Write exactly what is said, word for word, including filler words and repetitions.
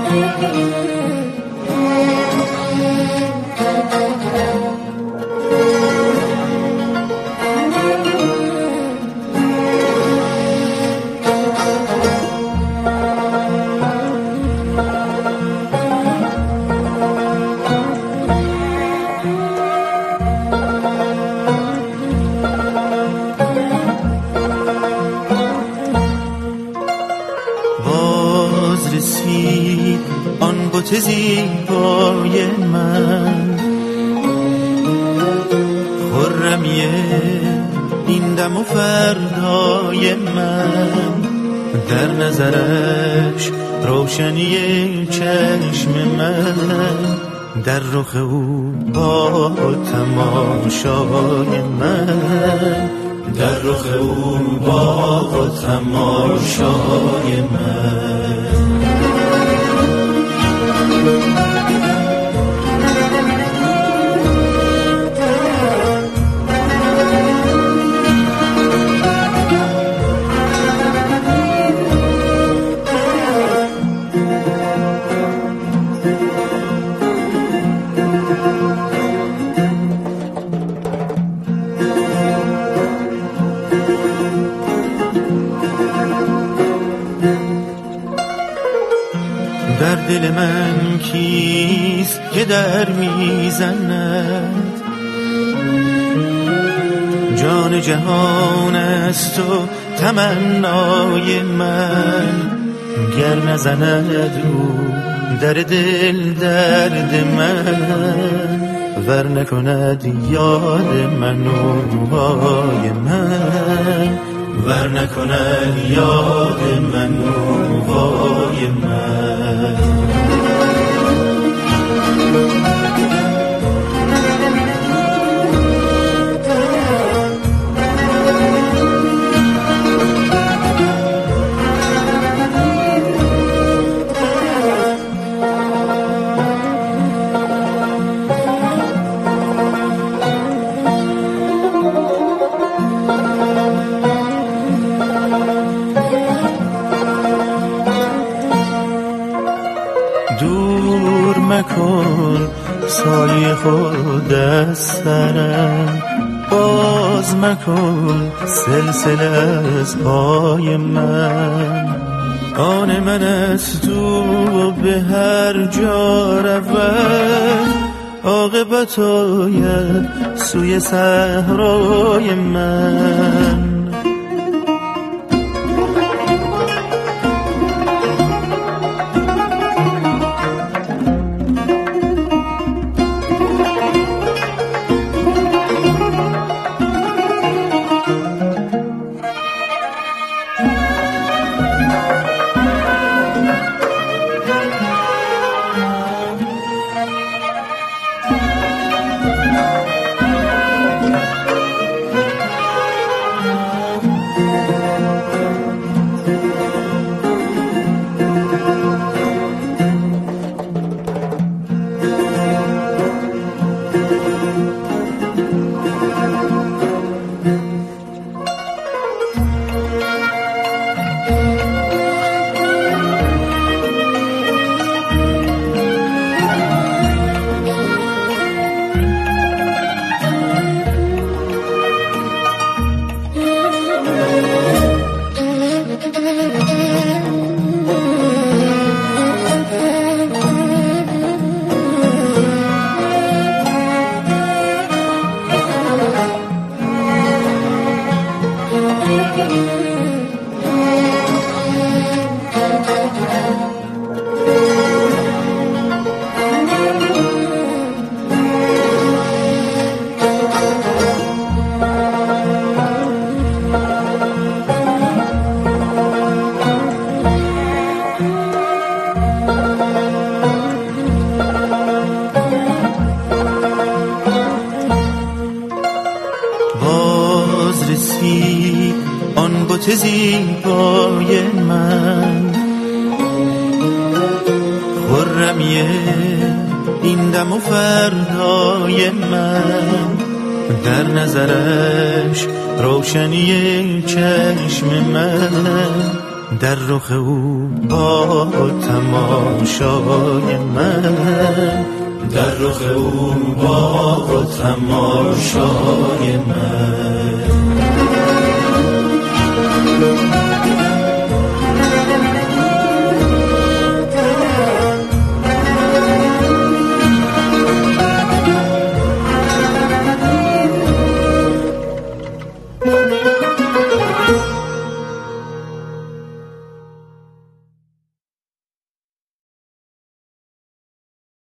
زیبای من، خرمیه این دم و فردای من، در نظرش روشنی چشم من، در رخ او با تماشای من، در رخ او با تماشای من. در دل من کیست که در میزند، جان جهان است و تمنای من، گر نزند او در دل درد من، ور نکند یاد من و وای من، ور نکند یاد من و وای من. دور مکن سایه خود از سرم، باز مکن سلسله از پای من، آن من از تو به هر جا رود، عاقبت آید سوی صحرای من. رسید آن بت زیبای من، خرمیه این دم و فردای من، در نظرش روشنی چشم من، در رخ او با تماشای من، در رخ او با تماشای من.